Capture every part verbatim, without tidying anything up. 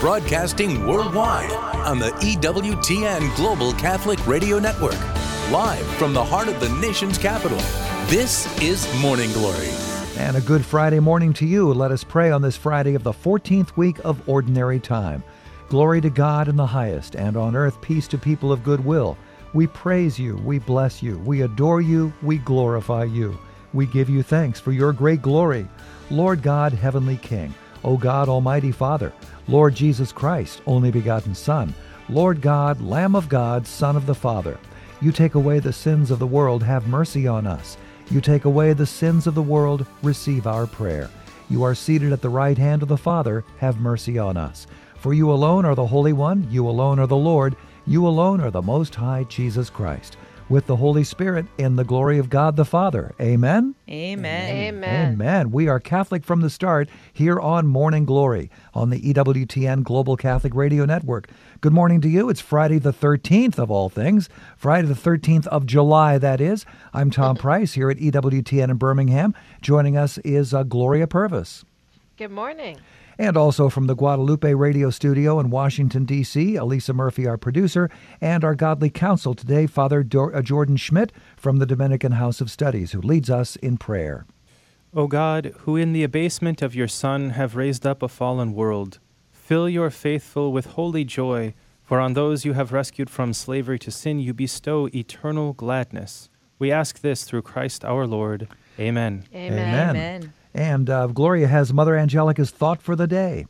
broadcasting worldwide on the E W T N Global Catholic Radio Network. Live from the heart of the nation's capital, this is Morning Glory. And a good Friday morning to you. Let us pray on this Friday of the fourteenth week of Ordinary Time. Glory to God in the highest, and on earth peace to people of good will. We praise you, we bless you, we adore you, we glorify you. We give you thanks for your great glory. Lord God, Heavenly King, O God, Almighty Father, Lord Jesus Christ, only begotten Son, Lord God, Lamb of God, Son of the Father, you take away the sins of the world, have mercy on us. You take away the sins of the world, receive our prayer. You are seated at the right hand of the Father, have mercy on us. For you alone are the Holy One, you alone are the Lord, you alone are the Most High Jesus Christ. With the Holy Spirit, in the glory of God the Father. Amen? Amen. Amen. Amen. We are Catholic from the start here on Morning Glory on the E W T N Global Catholic Radio Network. Good morning to you. It's Friday the thirteenth of all things. Friday the thirteenth of July, that is. I'm Tom Price here at E W T N in Birmingham. Joining us is uh, Gloria Purvis. Good morning. And also from the Guadalupe Radio Studio in Washington, D C, Elisa Murphy, our producer, and our godly counsel today, Father Dor- uh, Jordan Schmidt from the Dominican House of Studies, who leads us in prayer. O God, who in the abasement of your Son have raised up a fallen world, fill your faithful with holy joy, for on those you have rescued from slavery to sin you bestow eternal gladness. We ask this through Christ our Lord. Amen. Amen. Amen. Amen. And uh, Gloria has Mother Angelica's thought for the day.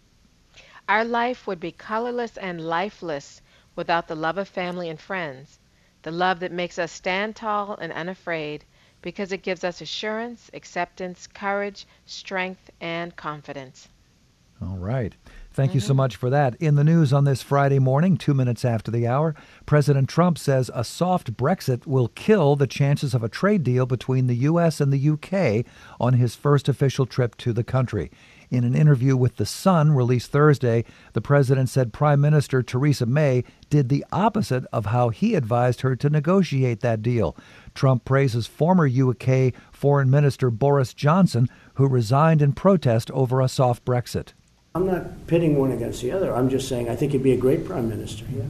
Our life would be colorless and lifeless without the love of family and friends, the love that makes us stand tall and unafraid because it gives us assurance, acceptance, courage, strength, and confidence. All right. Thank mm-hmm. you so much for that. In the news on this Friday morning, two minutes after the hour, President Trump says a soft Brexit will kill the chances of a trade deal between the U S and the U K on his first official trip to the country. In an interview with The Sun released Thursday, the president said Prime Minister Theresa May did the opposite of how he advised her to negotiate that deal. Trump praises former U K Foreign Minister Boris Johnson, who resigned in protest over a soft Brexit. I'm not pitting one against the other. I'm just saying I think he'd be a great prime minister. Yeah,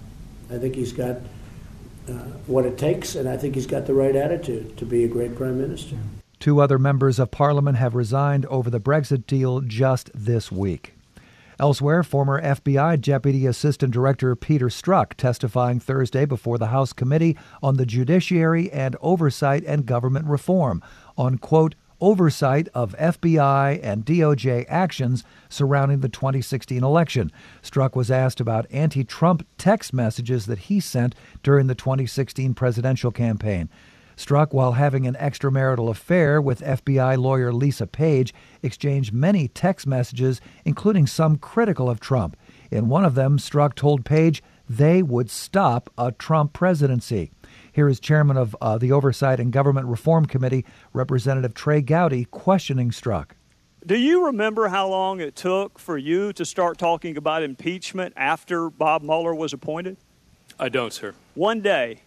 I think he's got uh, what it takes, and I think he's got the right attitude to be a great prime minister. Two other members of parliament have resigned over the Brexit deal just this week. Elsewhere, former F B I Deputy Assistant Director Peter Strzok testifying Thursday before the House Committee on the Judiciary and Oversight and Government Reform on, quote, oversight of F B I and D O J actions surrounding the twenty sixteen election. Strzok was asked about anti-Trump text messages that he sent during the twenty sixteen presidential campaign. Strzok, while having an extramarital affair with F B I lawyer Lisa Page, exchanged many text messages, including some critical of Trump. In one of them, Strzok told Page they would stop a Trump presidency. Here is Chairman of uh, the Oversight and Government Reform Committee, Representative Trey Gowdy, questioning Strzok. Do you remember how long it took for you to start talking about impeachment after Bob Mueller was appointed? I don't, sir. One day.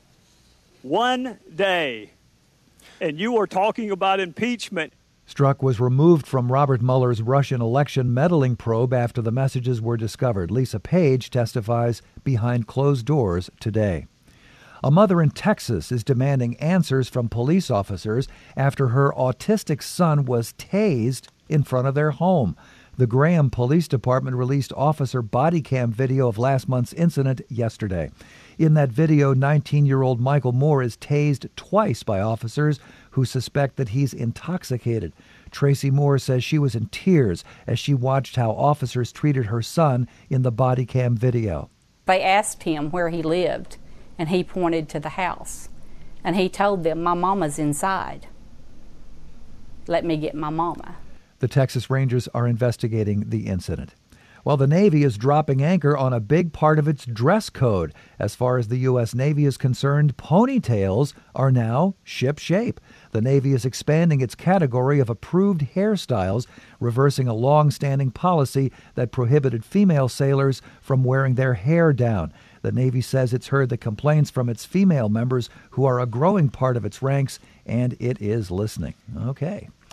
One day. And you were talking about impeachment. Strzok was removed from Robert Mueller's Russian election meddling probe after the messages were discovered. Lisa Page testifies behind closed doors today. A mother in Texas is demanding answers from police officers after her autistic son was tased in front of their home. The Graham Police Department released officer body cam video of last month's incident yesterday. In that video, nineteen-year-old Michael Moore is tased twice by officers who suspect that he's intoxicated. Tracy Moore says she was in tears as she watched how officers treated her son in the body cam video. They asked him where he lived, and he pointed to the house. And he told them, my mama's inside. Let me get my mama. The Texas Rangers are investigating the incident. Well, the Navy is dropping anchor on a big part of its dress code. As far as the U S. Navy is concerned, ponytails are now ship shape. The Navy is expanding its category of approved hairstyles, reversing a long-standing policy that prohibited female sailors from wearing their hair down. The Navy says it's heard the complaints from its female members, who are a growing part of its ranks, and it is listening. Okay.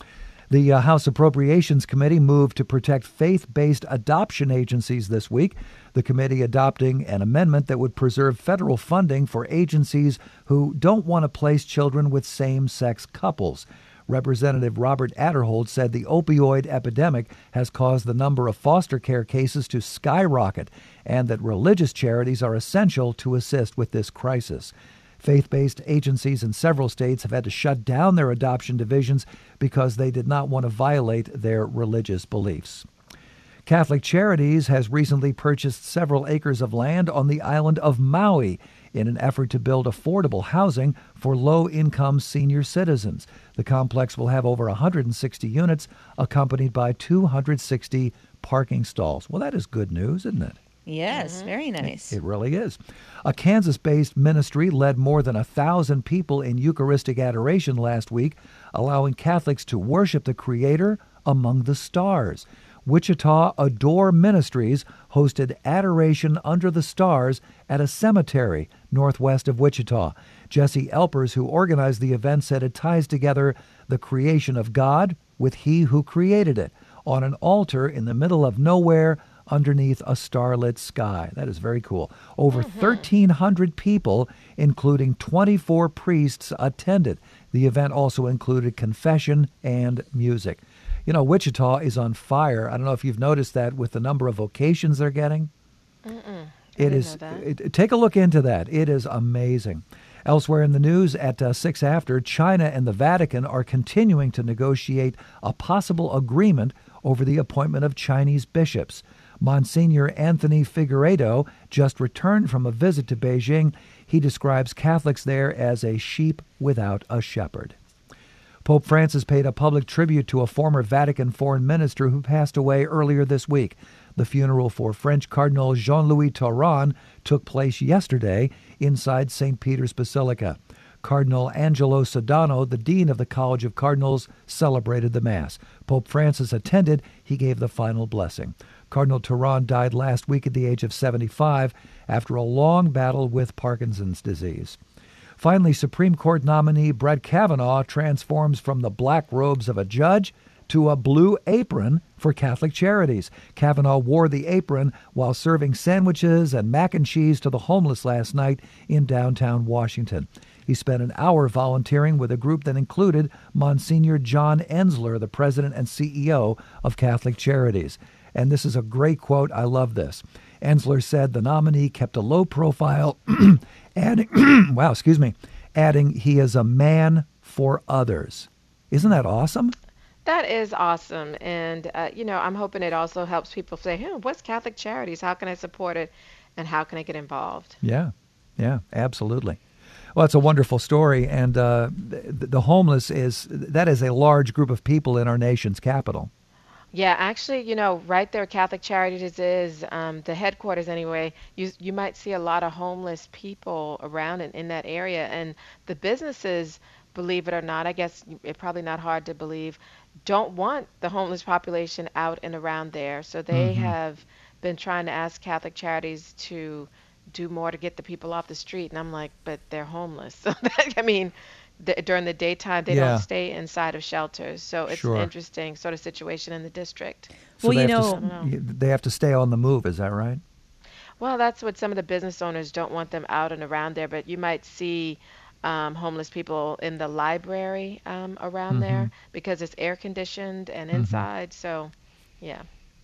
The uh, House Appropriations Committee moved to protect faith-based adoption agencies this week, the committee adopting an amendment that would preserve federal funding for agencies who don't want to place children with same-sex couples. Representative Robert Aderholt said the opioid epidemic has caused the number of foster care cases to skyrocket and that religious charities are essential to assist with this crisis. Faith-based agencies in several states have had to shut down their adoption divisions because they did not want to violate their religious beliefs. Catholic Charities has recently purchased several acres of land on the island of Maui in an effort to build affordable housing for low-income senior citizens. The complex will have over one hundred sixty units, accompanied by two hundred sixty parking stalls. Well, that is good news, isn't it? Yes, mm-hmm. Very nice. It, it really is. A Kansas-based ministry led more than a thousand people in Eucharistic adoration last week, allowing Catholics to worship the Creator among the stars. Wichita Adore Ministries hosted Adoration Under the Stars at a cemetery northwest of Wichita. Jesse Elpers, who organized the event, said it ties together the creation of God with He who created it on an altar in the middle of nowhere underneath a starlit sky. That is very cool. Over mm-hmm. thirteen hundred people, including twenty-four priests, attended. The event also included confession and music. You know, Wichita is on fire. I don't know if you've noticed that with the number of vocations they're getting. Mm-mm. It is. It, take a look into that. It is amazing. Elsewhere in the news at uh, six after, China and the Vatican are continuing to negotiate a possible agreement over the appointment of Chinese bishops. Monsignor Anthony Figueiredo just returned from a visit to Beijing. He describes Catholics there as a sheep without a shepherd. Pope Francis paid a public tribute to a former Vatican foreign minister who passed away earlier this week. The funeral for French Cardinal Jean-Louis Tauran took place yesterday inside Saint Peter's Basilica. Cardinal Angelo Sodano, the dean of the College of Cardinals, celebrated the Mass. Pope Francis attended. He gave the final blessing. Cardinal Tauran died last week at the age of seventy-five after a long battle with Parkinson's disease. Finally, Supreme Court nominee Brett Kavanaugh transforms from the black robes of a judge to a blue apron for Catholic Charities. Kavanaugh wore the apron while serving sandwiches and mac and cheese to the homeless last night in downtown Washington. He spent an hour volunteering with a group that included Monsignor John Ensler, the president and C E O of Catholic Charities. And this is a great quote. I love this. Ensler said the nominee kept a low profile, adding, wow, excuse me, adding he is a man for others. Isn't that awesome? That is awesome. And, uh, you know, I'm hoping it also helps people say, hey, what's Catholic Charities? How can I support it? And how can I get involved? Yeah, yeah, absolutely. Well, it's a wonderful story. And uh, the, the homeless is, that is a large group of people in our nation's capital. Yeah, actually, you know, right there, Catholic Charities is um, the headquarters anyway. You you might see a lot of homeless people around in, in that area. And the businesses, believe it or not, I guess it's probably not hard to believe, don't want the homeless population out and around there. So they mm-hmm. have been trying to ask Catholic Charities to do more to get the people off the street. And I'm like, but they're homeless. So that, I mean, the, during the daytime, they yeah. don't stay inside of shelters. So it's sure. an interesting sort of situation in the district. So well, you know, to, know, they have to stay on the move. Is that right? Well, that's what some of the business owners don't want them out and around there. But you might see um, homeless people in the library um, around mm-hmm. there because it's air conditioned and mm-hmm. inside. So, yeah.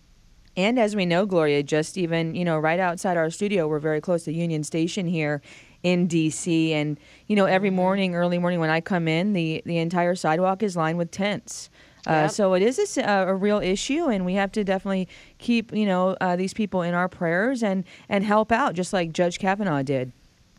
And as we know, Gloria, just even, you know, right outside our studio, we're very close to Union Station here in D C. And, you know, every morning, early morning when I come in, the, the entire sidewalk is lined with tents. Uh, yep. So it is a, a real issue, and we have to definitely keep, you know, uh, these people in our prayers and, and help out, just like Judge Kavanaugh did.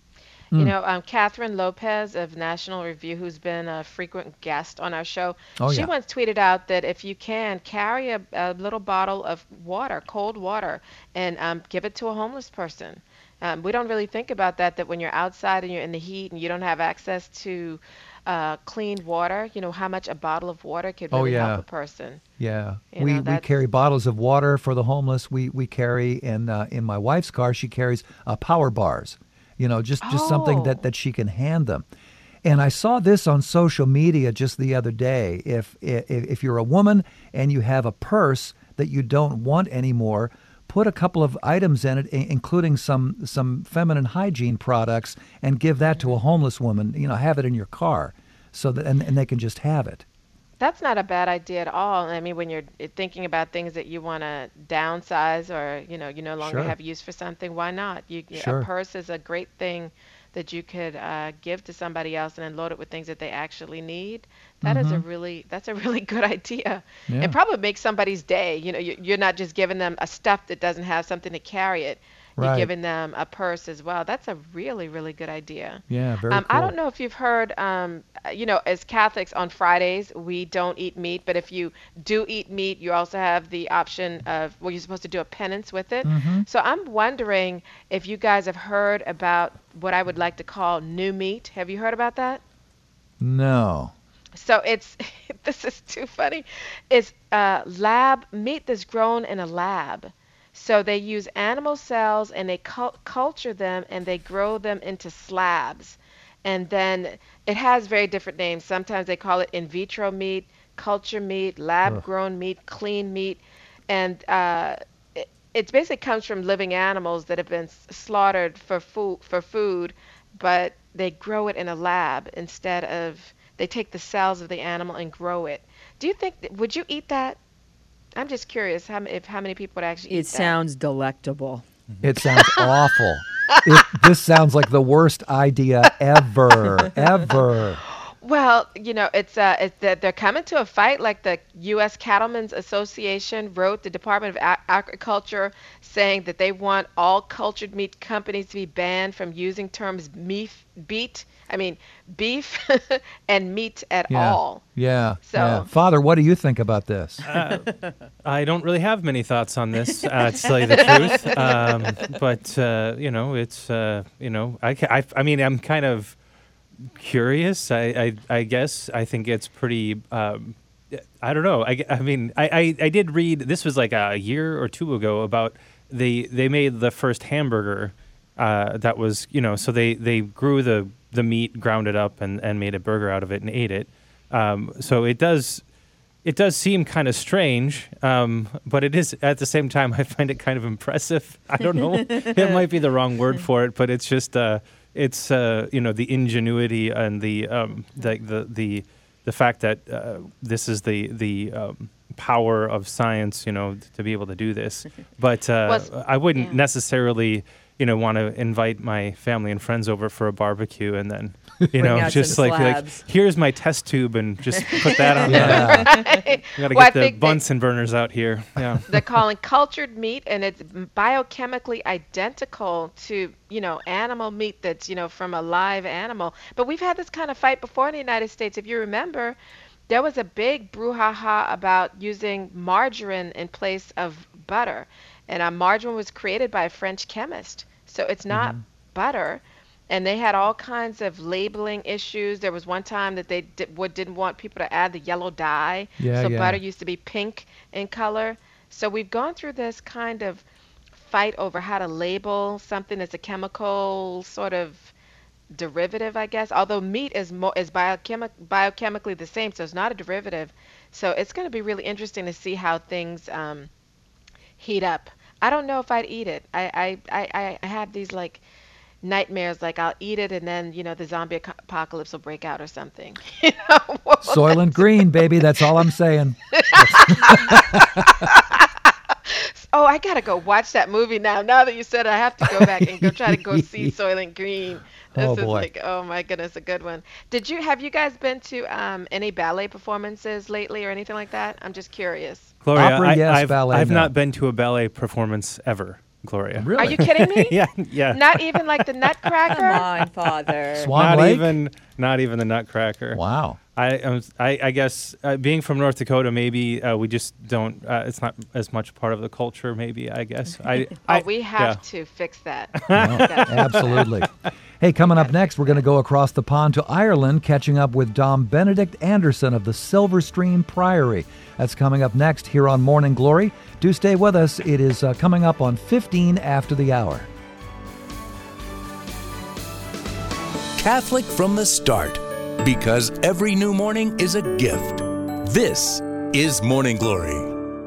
You know, um, Catherine Lopez of National Review, who's been a frequent guest on our show, oh, she yeah. once tweeted out that if you can, carry a, a little bottle of water, cold water, and um, give it to a homeless person. Um, we don't really think about that, that when you're outside and you're in the heat and you don't have access to uh, clean water, you know, how much a bottle of water could really oh, yeah. help a person. Yeah. You we know, we carry bottles of water for the homeless. We, we carry, in, uh, in my wife's car, she carries uh, power bars. You know, just, just oh. something that, that she can hand them. And I saw this on social media just the other day. If, if if you're a woman and you have a purse that you don't want anymore, put a couple of items in it, including some some feminine hygiene products, and give that to a homeless woman. You know, have it in your car, so that and, and they can just have it. That's not a bad idea at all. I mean, when you're thinking about things that you want to downsize, or you know, you no longer Sure. have use for something, why not? You, Sure. A purse is a great thing that you could uh, give to somebody else and then load it with things that they actually need. That is a really that's a really good idea. Yeah. It probably makes somebody's day. You know, you- you're not just giving them a stuff that doesn't have something to carry it. You're Right. giving them a purse as well. That's a really, really good idea. Yeah, very Um, cool. I don't know if you've heard, um, uh, you know, as Catholics on Fridays, we don't eat meat, but if you do eat meat, you also have the option of, well, you're supposed to do a penance with it. Mm-hmm. So I'm wondering if you guys have heard about what I would like to call new meat. Have you heard about that? No. So it's, this is too funny. It's uh, lab meat that's grown in a lab. So they use animal cells and they cul- culture them and they grow them into slabs. And then it has very different names. Sometimes they call it in vitro meat, culture meat, lab grown meat, clean meat. And uh, it, it basically comes from living animals that have been s- slaughtered for food, for food, but they grow it in a lab instead of, they take the cells of the animal and grow it. Do you think, would you eat that? I'm just curious how, m- if how many people would actually eat It that. sounds delectable. It sounds awful. It, this sounds like the worst idea ever, ever. Well, you know, it's uh, it's that they're coming to a fight. Like the U S Cattlemen's Association wrote the Department of A- Agriculture saying that they want all cultured meat companies to be banned from using terms beef, beet, I mean beef, and meat at Yeah. all. Yeah. So- yeah. Father, what do you think about this? I don't really have many thoughts on this, uh, to tell you the truth. Um, but uh, you know, it's uh, you know, I, ca- I, I mean, I'm kind of curious. I, I, I guess I think it's pretty. Um, I don't know. I, I mean, I, I, I did read. This was like a year or two ago about they they made the first hamburger. Uh, that was, you know, so they, they grew the, the meat, ground it up, and, and made a burger out of it and ate it. Um, so it does it does seem kind of strange, um, but it is at the same time I find it kind of impressive. I don't know, it might be the wrong word for it, but it's just uh, it's uh, you know, the ingenuity and the um, the, the the the fact that uh, this is the the um, power of science, you know, to be able to do this. But uh, Was- I wouldn't yeah. necessarily, you know, want to invite my family and friends over for a barbecue and then, you Bring know, out just some like, like, slabs. here's my test tube and just put that on. Yeah. The, we got to Well, I get the think they- Bunsen burners out here. Yeah. They're calling cultured meat, and it's biochemically identical to, you know, animal meat that's, you know, from a live animal. But we've had this kind of fight before in the United States. If you remember, there was a big brouhaha about using margarine in place of butter. And uh, margarine was created by a French chemist. So it's not butter. And they had all kinds of labeling issues. There was one time that they did, would, didn't want people to add the yellow dye. Yeah, so yeah. butter used to be pink in color. So we've gone through this kind of fight over how to label something as a chemical sort of derivative, I guess. Although meat is mo- is biochemi- biochemically the same, so it's not a derivative. So it's going to be really interesting to see how things um, heat up. I don't know if I'd eat it. I, I, I, I have these like nightmares, like I'll eat it and then, you know, the zombie ac- apocalypse will break out or something. You know? Soylent Green, baby. That's all I'm saying. Oh, I gotta go watch that movie now. Now that you said it, I have to go back and go try to go see Soylent Green. This Oh, is boy. like, oh my goodness, a good one. Did you have you guys been to um, any ballet performances lately or anything like that? I'm just curious. Gloria, Opera, I, yes, I've, ballet, I've no. not been to a ballet performance ever, Gloria. Really? Are you kidding me? yeah, yeah. Not even like the Nutcracker? Come on, Father. Swan not Lake? even, not even the Nutcracker. Wow. I, um, I, I guess uh, being from North Dakota, maybe uh, we just don't. Uh, it's not as much part of the culture. Maybe I guess. I, Oh, I we have yeah. to fix that. No, absolutely. Hey, coming up next, we're going to go across the pond to Ireland, catching up with Dom Benedict Anderson of the Silverstream Priory. That's coming up next here on Morning Glory. Do stay with us. It is uh, coming up on fifteen after the hour. Catholic from the start. Because every new morning is a gift. This is Morning Glory.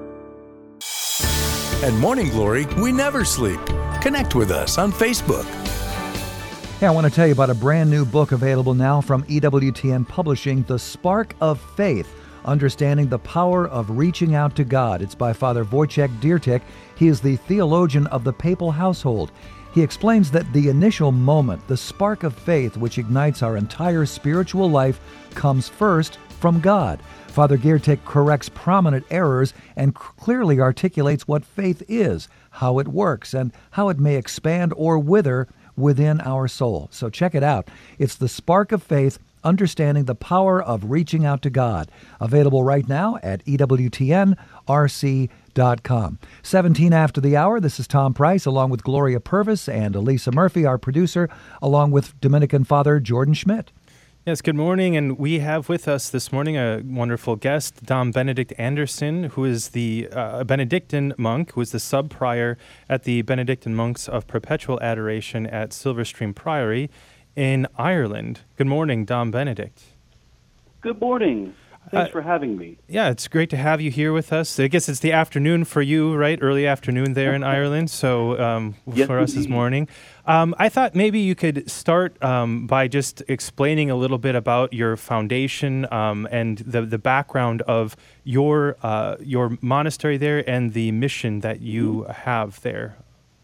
At Morning Glory, we never sleep. Connect with us on Facebook. Hey, I want to tell you about a brand new book available now from E W T N Publishing, The Spark of Faith, Understanding the Power of Reaching Out to God. It's by Father Wojciech Diertek. He is the theologian of the papal household. He explains that the initial moment, the spark of faith which ignites our entire spiritual life, comes first from God. Father Diertek corrects prominent errors and clearly articulates what faith is, how it works, and how it may expand or wither within our soul. So check it out. It's The Spark of Faith, Understanding the Power of Reaching Out to God. Available right now at E W T N R C dot com. seventeen after the hour, this is Tom Price, along with Gloria Purvis and Elisa Murphy, our producer, along with Dominican Father Jordan Schmidt. Yes, good morning, and we have with us this morning a wonderful guest, Dom Benedict Anderson, who is the uh, Benedictine monk, who is the sub-prior at the Benedictine Monks of Perpetual Adoration at Silverstream Priory in Ireland. Good morning, Dom Benedict. Good morning. Thanks uh, for having me. Yeah, it's great to have you here with us. I guess it's the afternoon for you, right? Early afternoon there in Ireland, so um, yes, for us indeed. this morning. Um, I thought maybe you could start um, by just explaining a little bit about your foundation um, and the, the background of your uh, your monastery there and the mission that you have there.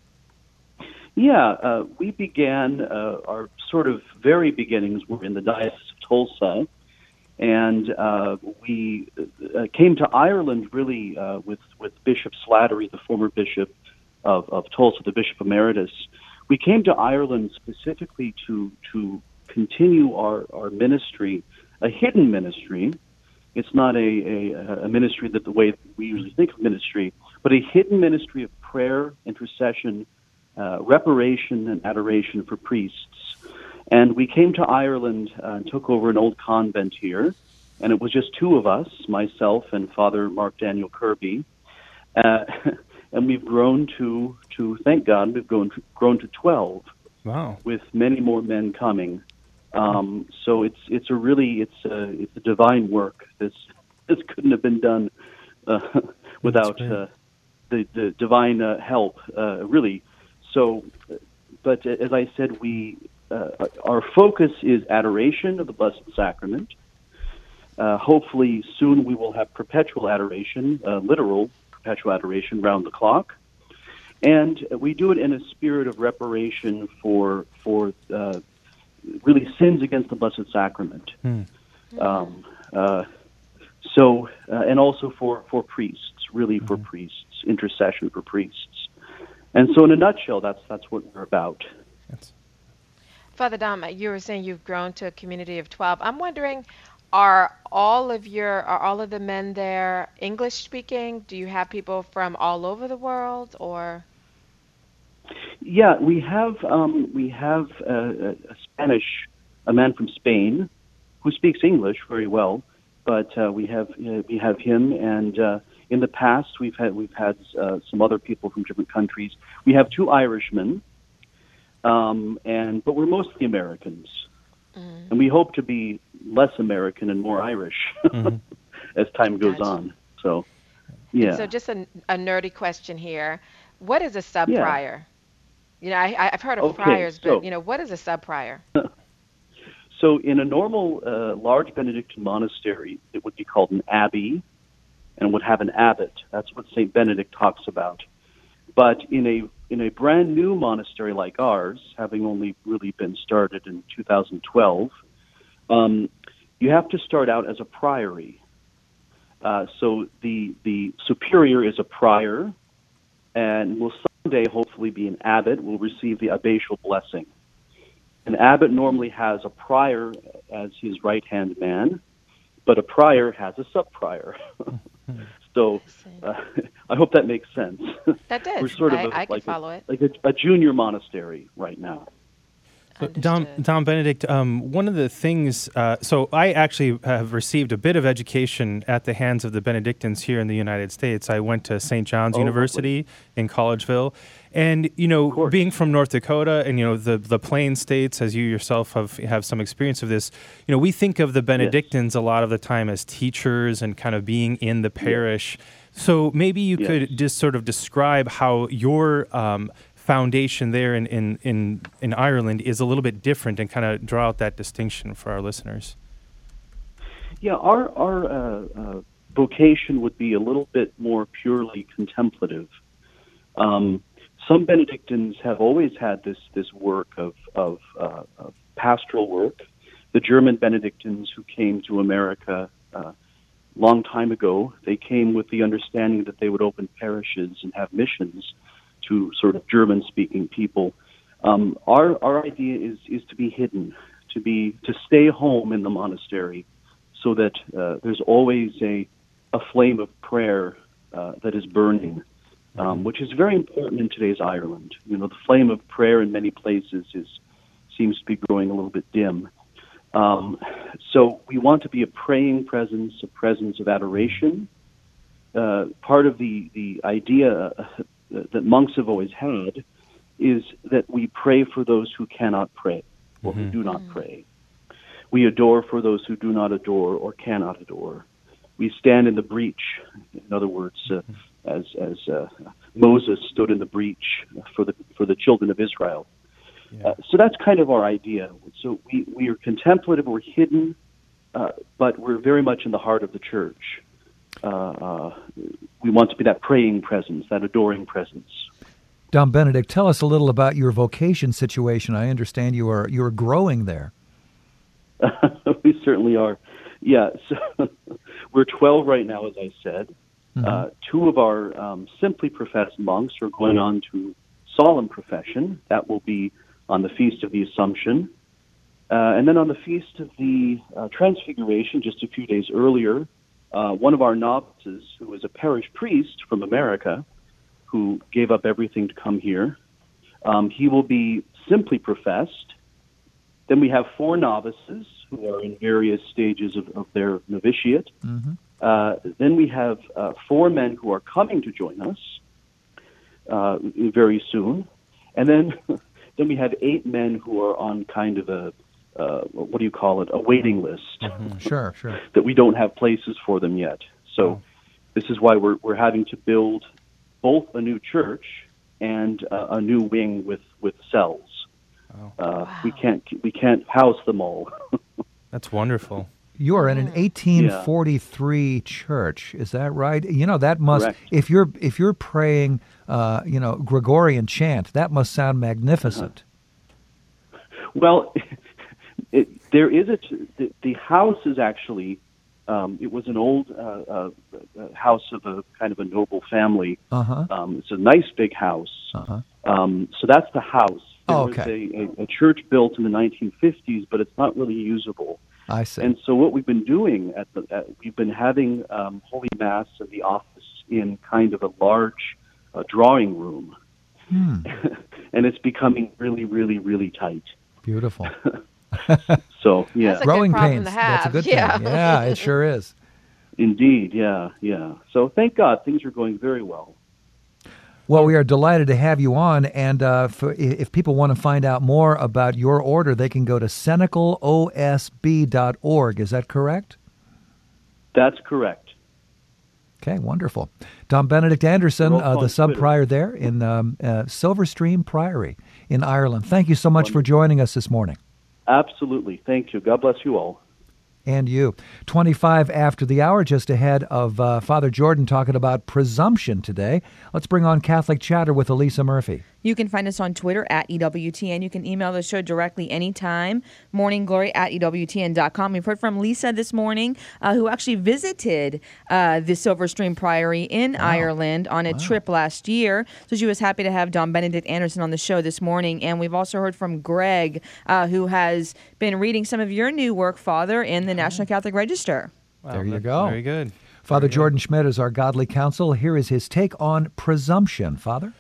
Yeah, uh, we began, uh, our sort of very beginnings were in the Diocese of Tulsa, and uh, we uh, came to Ireland really uh, with, with Bishop Slattery, the former bishop of, of Tulsa, the Bishop Emeritus. We came to Ireland specifically to to continue our, our ministry, a hidden ministry. It's not a, a, a ministry that the way we usually think of ministry, but a hidden ministry of prayer, intercession, uh, reparation, and adoration for priests. And we came to Ireland uh, and took over an old convent here, and it was just two of us, myself and Father Mark Daniel Kirby. Uh, and we've grown to, to thank God, we've grown to, grown to twelve. Wow! With many more men coming. Um, so it's it's a really it's a it's a divine work. This this couldn't have been done uh, without uh, the the divine uh, help. Uh, really. So, but as I said, we. Uh, our focus is adoration of the Blessed Sacrament. Uh, hopefully soon we will have perpetual adoration, uh, literal perpetual adoration round the clock. And we do it in a spirit of reparation for for uh, really sins against the Blessed Sacrament. Hmm. Um, uh, so, uh, and also for, for priests, really for mm-hmm. priests, intercession for priests. And so in a nutshell, that's that's what we're about. That's- Father Dom, you were saying you've grown to a community of twelve. I'm wondering, are all of your are all of the men there English speaking? Do you have people from all over the world, or? Yeah, we have um, we have a, a Spanish, a man from Spain, who speaks English very well, but uh, we have uh, we have him, and uh, in the past we've had we've had uh, some other people from different countries. We have two Irishmen. Um, and but we're mostly Americans, mm-hmm. and we hope to be less American and more Irish mm-hmm. as time goes gotcha. on. So, yeah. So just a, a nerdy question here: what is a sub prior? Yeah. You know, I, I've heard of okay, priors, so, but you know, what is a sub prior? So, in a normal uh, large Benedictine monastery, it would be called an abbey, and would have an abbot. That's what Saint Benedict talks about. But in a in a brand new monastery like ours, having only really been started in two thousand twelve, um, you have to start out as a priory. Uh, so the the superior is a prior, and will someday hopefully be an abbot. Will receive the abbatial blessing. An abbot normally has a prior as his right hand man, but a prior has a sub prior. So uh, I hope that makes sense. That does. We're sort of I, a, I can like follow a, it. Like a, a junior monastery right now. So Dom, Dom Benedict, um, one of the things, uh, so I actually have received a bit of education at the hands of the Benedictines here in the United States. I went to Saint John's oh, University in Collegeville. And, you know, being from North Dakota and, you know, the, the Plain States, as you yourself have, have some experience of this, you know, we think of the Benedictines yes. a lot of the time as teachers and kind of being in the parish. Yes. So maybe you yes. could just sort of describe how your um, foundation there in, in, in, in Ireland is a little bit different and kind of draw out that distinction for our listeners. Yeah, our, our uh, uh, vocation would be a little bit more purely contemplative. Um Some Benedictines have always had this this work of of, uh, of pastoral work. The German Benedictines who came to America a uh, long time ago, they came with the understanding that they would open parishes and have missions to sort of German-speaking people. Um, our our idea is is to be hidden, to be to stay home in the monastery, so that uh, there's always a a flame of prayer uh, that is burning. Um, which is very important in today's Ireland. You know, the flame of prayer in many places is seems to be growing a little bit dim. Um, so we want to be a praying presence, a presence of adoration. Uh, part of the, the idea uh, that monks have always had is that we pray for those who cannot pray or mm-hmm. who do not pray. We adore for those who do not adore or cannot adore. We stand in the breach, in other words, uh, as as uh, Moses stood in the breach for the for the children of Israel. Yeah. Uh, so that's kind of our idea. So we, we are contemplative, we're hidden, uh, but we're very much in the heart of the church. Uh, uh, we want to be that praying presence, that adoring presence. Dom Benedict, tell us a little about your vocation situation. I understand you are you are growing there. We certainly are. Yeah, so we're twelve right now, as I said. Mm-hmm. Uh, two of our um, simply professed monks are going on to solemn profession. That will be on the Feast of the Assumption. Uh, and then on the Feast of the uh, Transfiguration, just a few days earlier, uh, one of our novices, who was a parish priest from America, who gave up everything to come here, um, he will be simply professed. Then we have four novices who are in various stages of, of their novitiate. Mm-hmm. Uh, then we have uh, four men who are coming to join us uh, very soon. And then then we have eight men who are on kind of a, uh, what do you call it, a waiting list. Mm-hmm. Sure, sure. That we don't have places for them yet. So oh. this is why we're we're having to build both a new church and uh, a new wing with, with cells. Oh. Uh, wow. We can't we can't house them all. That's wonderful. You are in an eighteen forty-three yeah. church, is that right? You know, that must, Correct. if you're if you're praying, uh, you know, Gregorian chant, that must sound magnificent. Uh-huh. Well, it, there is a, the, the house is actually, um, it was an old uh, uh, house of a kind of a noble family. Uh-huh. Um, it's a nice big house. Uh-huh. Um, so that's the house. There oh, okay. was a, a, a church built in the nineteen fifties, but it's not really usable. I see. And so what we've been doing, at the, at, we've been having um, Holy Mass in the office in kind of a large uh, drawing room. Hmm. And it's becoming really, really, really tight. Beautiful. So, yeah. That's a Growing good problem pains. to have. That's a good yeah. thing. Yeah, it sure is. Indeed, yeah, yeah. So thank God, things are going very well. Well, we are delighted to have you on, and uh, for, if people want to find out more about your order, they can go to cenacle o s b dot org. Is that correct? That's correct. Okay, wonderful. Dom Benedict Anderson, uh, the sub-prior there in um, uh, Silverstream Priory in Ireland. Thank you so much Wonderful. for joining us this morning. Absolutely. Thank you. God bless you all. And you. twenty-five after the hour, just ahead of uh, Father Jordan talking about presumption today. Let's bring on Catholic Chatter with Elisa Murphy. You can find us on Twitter at E W T N. You can email the show directly anytime, morningglory at E W T N dot com. We've heard from Lisa this morning, uh, who actually visited uh, the Silverstream Priory in wow. Ireland on a wow. trip last year. So she was happy to have Dom Benedict Anderson on the show this morning. And we've also heard from Greg, uh, who has been reading some of your new work, Father, in the National Catholic Register. Wow, there you go. Very good. Father very Jordan good. Schmidt is our godly counsel. Here is his take on presumption. Father?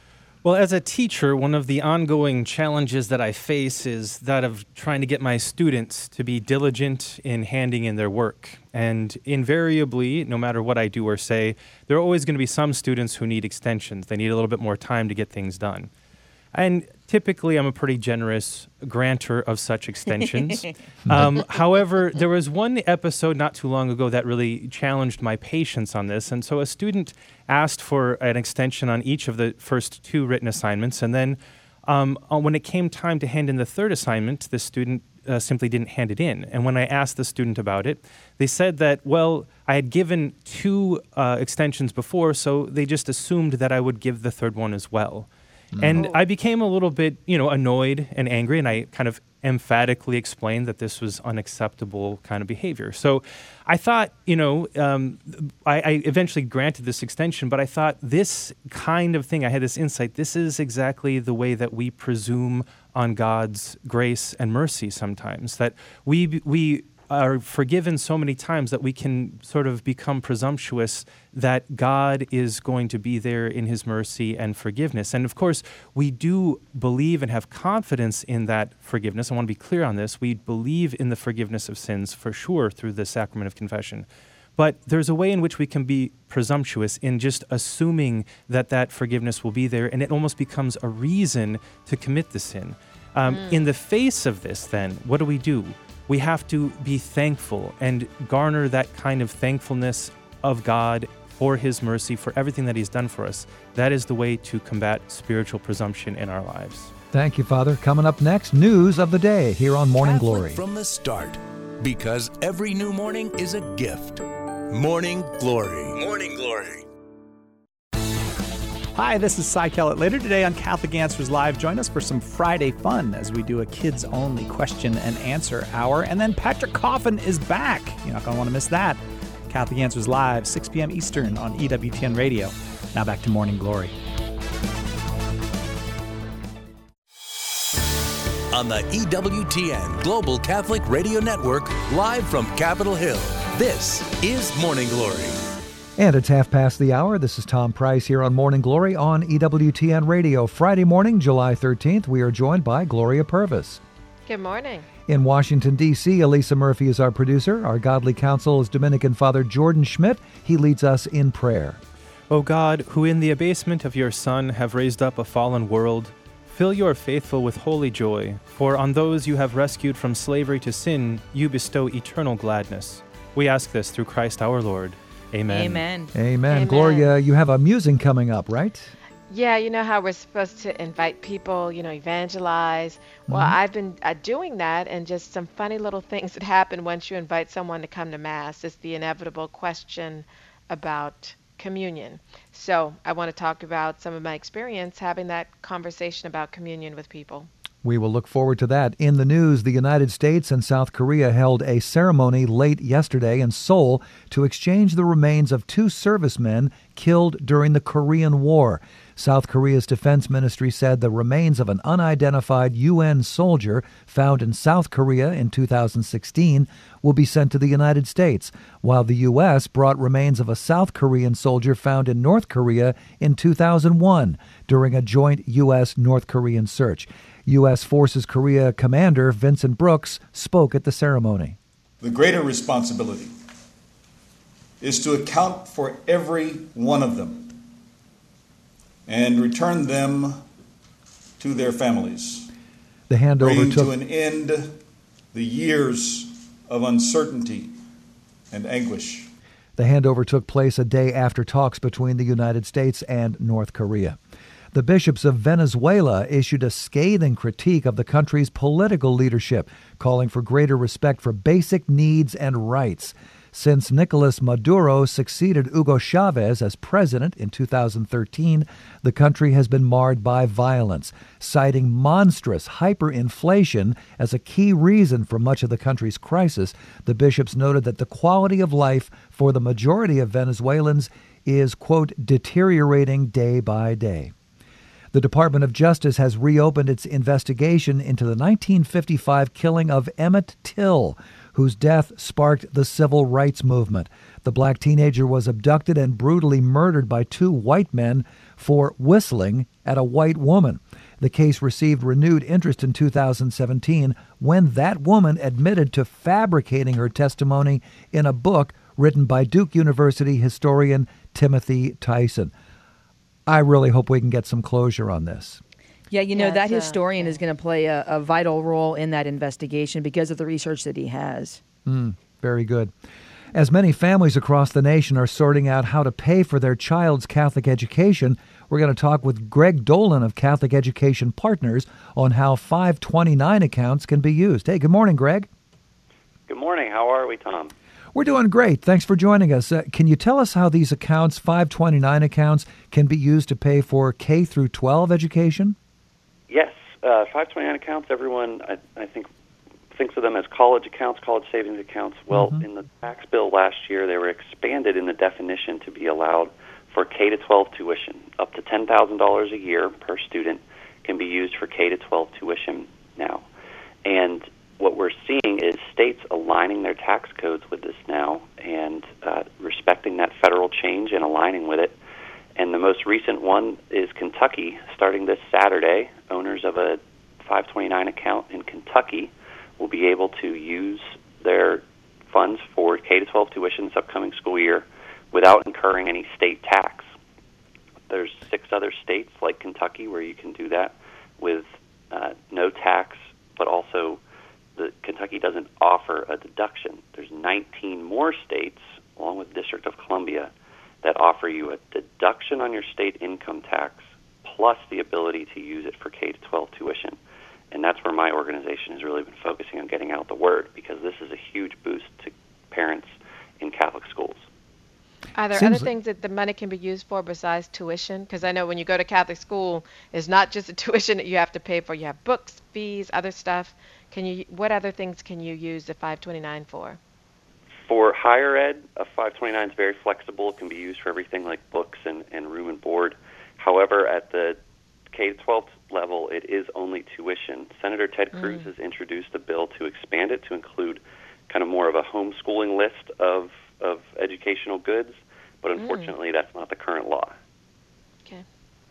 Well, as a teacher, one of the ongoing challenges that I face is that of trying to get my students to be diligent in handing in their work. And invariably, no matter what I do or say, there are always going to be some students who need extensions. They need a little bit more time to get things done. And typically, I'm a pretty generous grantor of such extensions. um, however, there was one episode not too long ago that really challenged my patience on this. And so a student asked for an extension on each of the first two written assignments. And then um, when it came time to hand in the third assignment, the student uh, simply didn't hand it in. And when I asked the student about it, they said that, well, I had given two uh, extensions before, so they just assumed that I would give the third one as well. And I became a little bit, you know, annoyed and angry, and I kind of emphatically explained that this was unacceptable kind of behavior. So I thought, you know, um, I, I eventually granted this extension, but I thought this kind of thing, I had this insight, this is exactly the way that we presume on God's grace and mercy sometimes, that we we are forgiven so many times that we can sort of become presumptuous that God is going to be there in his mercy and forgiveness. And of course, we do believe and have confidence in that forgiveness. I want to be clear on this. We believe in the forgiveness of sins for sure through the sacrament of confession. But there's a way in which we can be presumptuous in just assuming that that forgiveness will be there, and it almost becomes a reason to commit the sin. Um, mm. In the face of this, then, what do we do? We have to be thankful and garner that kind of thankfulness of God for his mercy, for everything that he's done for us. That is the way to combat spiritual presumption in our lives. Thank you, Father. Coming up next, news of the day here on Morning Catholic Glory. From the start, because every new morning is a gift. Morning Glory. Morning Glory. Hi, this is Cy Kellett. Later today on Catholic Answers Live, join us for some Friday fun as we do a kids-only question and answer hour. And then Patrick Coffin is back. You're not going to want to miss that. Catholic Answers Live, six p.m. Eastern on E W T N Radio. Now back to Morning Glory. On the E W T N Global Catholic Radio Network, live from Capitol Hill, this is Morning Glory. And it's half past the hour. This is Tom Price here on Morning Glory on E W T N Radio. Friday morning, July thirteenth, we are joined by Gloria Purvis. Good morning. In Washington, D C, Elisa Murphy is our producer. Our godly counsel is Dominican Father Jordan Schmidt. He leads us in prayer. O God, who in the abasement of your Son have raised up a fallen world, fill your faithful with holy joy, for on those you have rescued from slavery to sin, you bestow eternal gladness. We ask this through Christ our Lord. Amen. Amen. Amen. Amen. Gloria, you have a musing coming up, right? Yeah, you know how we're supposed to invite people, you know, evangelize. Well, Mhm. I've been uh, doing that, and just some funny little things that happen once you invite someone to come to Mass. It's the inevitable question about communion. So I want to talk about some of my experience having that conversation about communion with people. We will look forward to that. In the news, the United States and South Korea held a ceremony late yesterday in Seoul to exchange the remains of two servicemen killed during the Korean War. South Korea's defense ministry said the remains of an unidentified U N soldier found in South Korea in two thousand sixteen will be sent to the United States, while the U S brought remains of a South Korean soldier found in North Korea in two thousand one during a joint U S North Korean search. U S Forces Korea Commander Vincent Brooks spoke at the ceremony. The greater responsibility is to account for every one of them and return them to their families, The handover bringing took to an end the years of uncertainty and anguish. The handover took place a day after talks between the United States and North Korea. The bishops of Venezuela issued a scathing critique of the country's political leadership, calling for greater respect for basic needs and rights. Since Nicolas Maduro succeeded Hugo Chavez as president in two thousand thirteen, the country has been marred by violence, citing monstrous hyperinflation as a key reason for much of the country's crisis. The bishops noted that the quality of life for the majority of Venezuelans is, quote, deteriorating day by day. The Department of Justice has reopened its investigation into the nineteen fifty-five killing of Emmett Till, whose death sparked the civil rights movement. The black teenager was abducted and brutally murdered by two white men for whistling at a white woman. The case received renewed interest in two thousand seventeen when that woman admitted to fabricating her testimony in a book written by Duke University historian Timothy Tyson. I really hope we can get some closure on this. Yeah, you know, Yeah, that it's, uh, historian is going to play a, a vital role in that investigation because of the research that he has. Mm, very good. As many families across the nation are sorting out how to pay for their child's Catholic education, we're going to talk with Greg Dolan of Catholic Education Partners on how five twenty-nine accounts can be used. Hey, good morning, Greg. Good morning. How are we, Tom? We're doing great. Thanks for joining us. Uh, can you tell us how these accounts, five twenty-nine accounts, can be used to pay for K through twelve education? Yes, uh, five twenty-nine accounts, everyone, I, I think, thinks of them as college accounts, college savings accounts. Well, Mhm. in the tax bill last year, they were expanded in the definition to be allowed for K to twelve tuition. Up to ten thousand dollars a year per student can be used for K to twelve tuition now. And what we're seeing is states aligning their tax codes with this now and uh, respecting that federal change and aligning with it. And the most recent one is Kentucky. Starting this Saturday, owners of a five twenty-nine account in Kentucky will be able to use their funds for K to twelve tuition this upcoming school year without incurring any state tax. There's six other states like Kentucky where you can do that with uh, no tax, but also the Kentucky doesn't offer a deduction. There's nineteen more states, along with District of Columbia, that offer you a deduction on your state income tax plus the ability to use it for K to twelve tuition. And that's where my organization has really been focusing on getting out the word, because this is a huge boost to parents in Catholic schools. Are there Seems other like- things that the money can be used for besides tuition? Because I know when you go to Catholic school, it's not just the tuition that you have to pay for. You have books, fees, other stuff. Can you? What other things can you use the five twenty-nine for? For higher ed, a five twenty-nine is very flexible. It can be used for everything like books and, and room and board. However, at the K to twelve level, it is only tuition. Senator Ted Cruz Mm. has introduced a bill to expand it to include kind of more of a homeschooling list of, of educational goods, but unfortunately Mm. that's not the current law. Okay.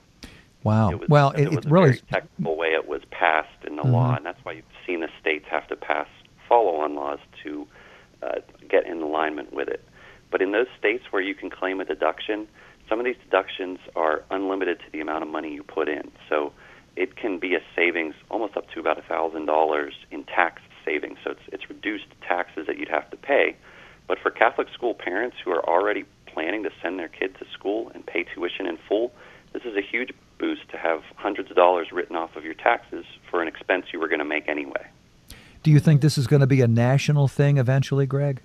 Wow. It was, well, it, it, was it a really... very technical way it was passed in the Mhm. law, and that's why you've seen the states have to pass follow-on laws to uh, get in alignment with it. But in those states where you can claim a deduction, some of these deductions are unlimited to the amount of money you put in. So it can be a savings almost up to about one thousand dollars in tax savings. So it's, it's reduced taxes that you'd have to pay. But for Catholic school parents who are already planning to send their kid to school and pay tuition in full, this is a huge boost to have hundreds of dollars written off of your taxes for an expense you were going to make anyway. Do you think this is going to be a national thing eventually, Greg?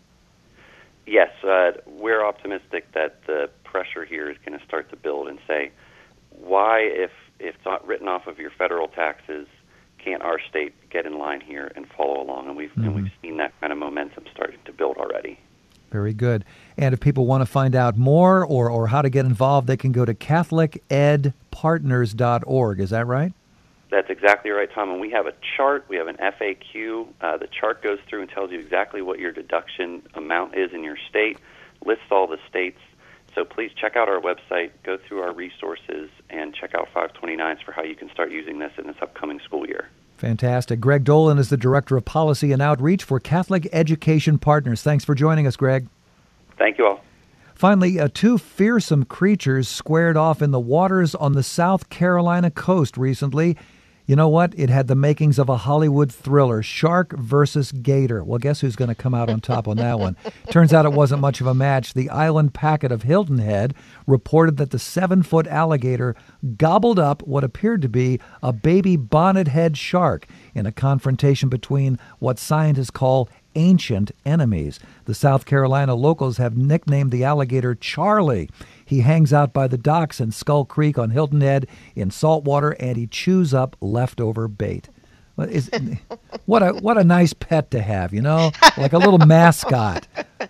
Yes, uh, we're optimistic that the pressure here is going to start to build and say, why, if, if it's not written off of your federal taxes, can't our state get in line here and follow along? And we've, Mm-hmm. and we've seen that kind of momentum starting to build already. Very good. And if people want to find out more or, or how to get involved, they can go to catholic ed partners dot org. Is that right? That's exactly right, Tom. And we have a chart. We have an F A Q. Uh, the chart goes through and tells you exactly what your deduction amount is in your state, lists all the states. So please check out our website, go through our resources, and check out five twenty-nines for how you can start using this in this upcoming school year. Fantastic. Greg Dolan is the Director of Policy and Outreach for Catholic Education Partners. Thanks for joining us, Greg. Thank you all. Finally, uh, two fearsome creatures squared off in the waters on the South Carolina coast recently. You know what? It had the makings of a Hollywood thriller, Shark versus Gator. Well, guess who's going to come out on top on that one? Turns out it wasn't much of a match. The Island Packet of Hilton Head reported that the seven-foot alligator gobbled up what appeared to be a baby bonnethead shark in a confrontation between what scientists call ancient enemies. The South Carolina locals have nicknamed the alligator Charlie. He hangs out by the docks in Skull Creek on Hilton Head in saltwater, and he chews up leftover bait. What is- what a what a nice pet to have, you know, like a little mascot.